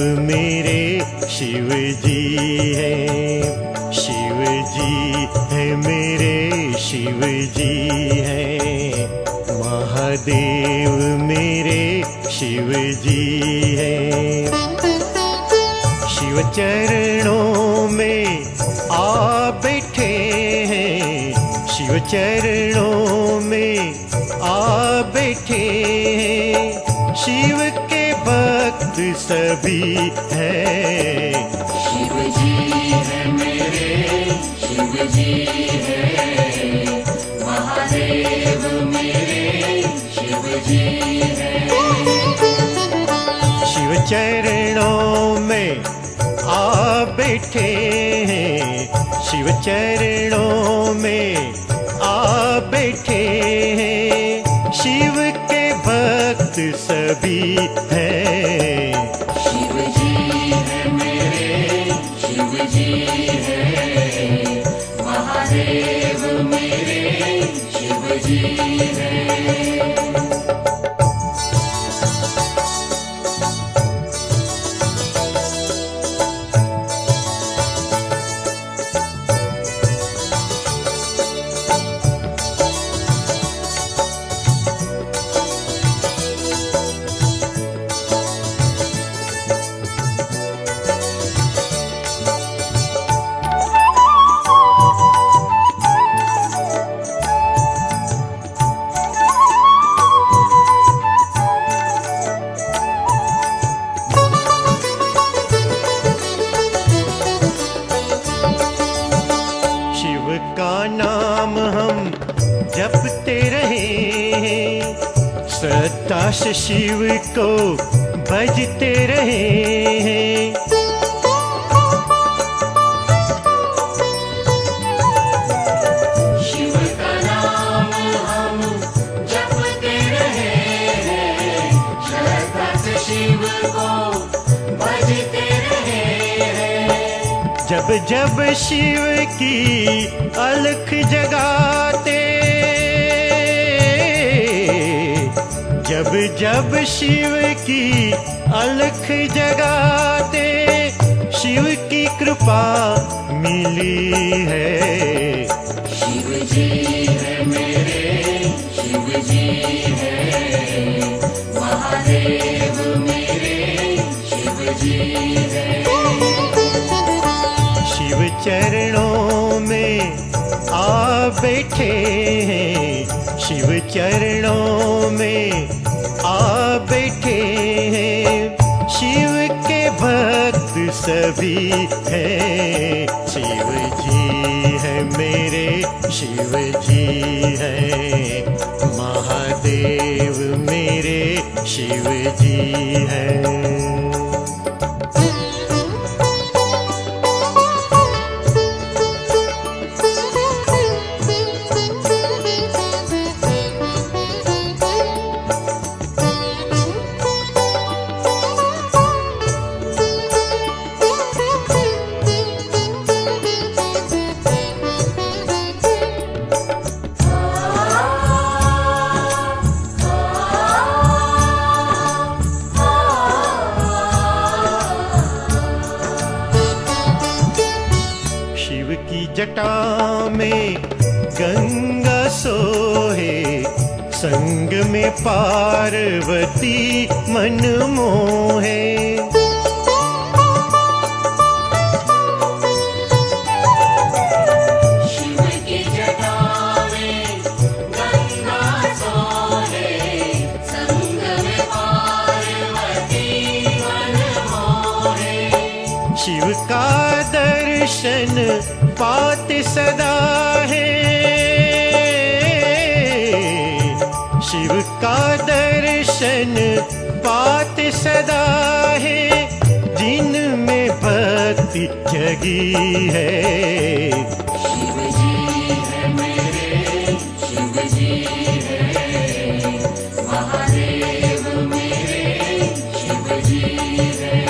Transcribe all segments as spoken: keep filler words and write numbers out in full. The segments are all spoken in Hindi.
मेरे शिव जी है, शिव जी है मेरे शिव जी है, महादेव मेरे शिव जी है। शिव चरणों में आ बैठे हैं, शिव चरणों में आ बैठे हैं, शिव के भक्त सभी हैं। शिव जी है मेरे शिव जी है, महादेव मेरे शिव जी है। शिव चरणों में आ बैठे हैं, शिव चरणों में आ बैठे हैं, शिव के भक्त सभी हैं। शिव जी है मेरे शिव जी है, महादेव मेरे शिव जी है। नाम हम जपते रहे, श्रद्धा से शिव को भजते रहे। शिव का नाम हम जपते रहे, श्रद्धा से शिव को भजते रहे। जब जब शिव की अलख जगाते, जब जब शिव की अलख जगाते, शिव की कृपा मिली है। शिव जी है मेरे शिव जी है, महादेव मेरे शिव जी है। शिव चरणों में आ बैठे हैं, शिव चरणों में आ बैठे हैं, शिव के भक्त सभी हैं। शिव जी है मेरे शिव जी है, महादेव मेरे शिव जी है। जटा में गंगा सोहे, संग में पार्वती मन मोहे। शिव की जटा में गंगा सोहे, संग में पार्वती मन मोहे। शिव का दर्शन पाते सदा है, शिव का दर्शन पाते सदा है, जिनमें भक्ति जगी है। शिव जी है मेरे शिव जी है, महादेव मेरे शिव जी है।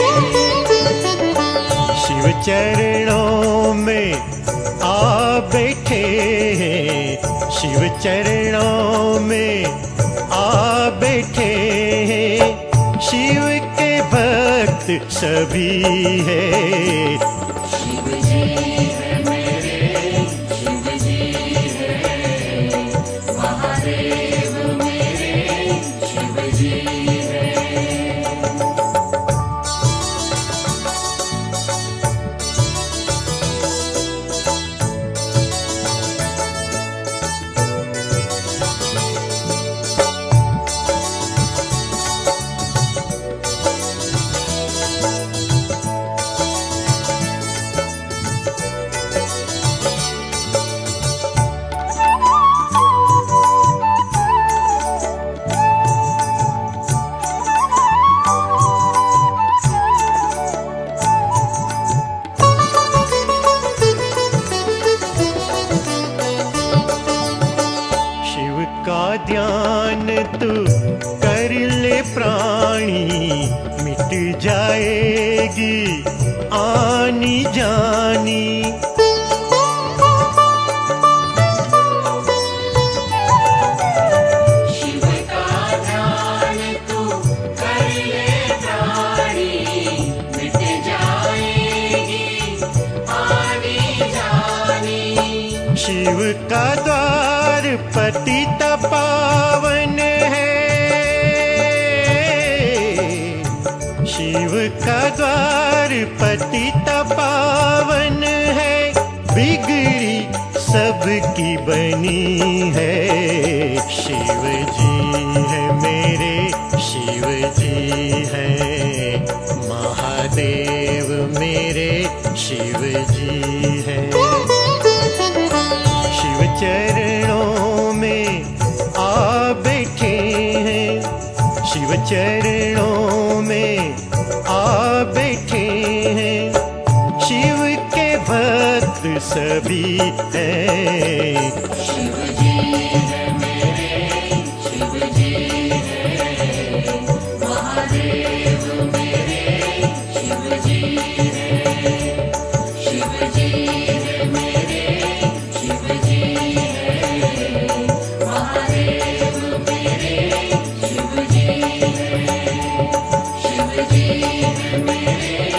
शिव चरणों में आ बैठे हैं, शिव चरणों में आ बैठे हैं, शिव के भक्त भक्त सभी है। शिव जी है मेरे, शिव जी है, महादेव मेरे शिव जी है। ध्यान तू कर ले प्राणी, मिट जाएगी आनी जानी। शिव का ध्यान तू कर ले प्राणी, मिट जाएगी आनी जानी। शिव का द्वार पतित पावन है, शिव का द्वार पतित पावन है, बिगड़ी सबकी बनी है। शिव जी है मेरे, शिव जी है, महादेव मेरे शिव जी है। शिव चरणों में आ बैठे हैं, शिव चरणों में आ बैठे हैं, शिव के भक्त सभी हैं। शिव जी है मेरे, शिव जी है, महादेव मेरे शिव जी है। शिव जी है मेरे, शिव जी है, महादेव मेरे शिव जी है। शिव जी है मेरे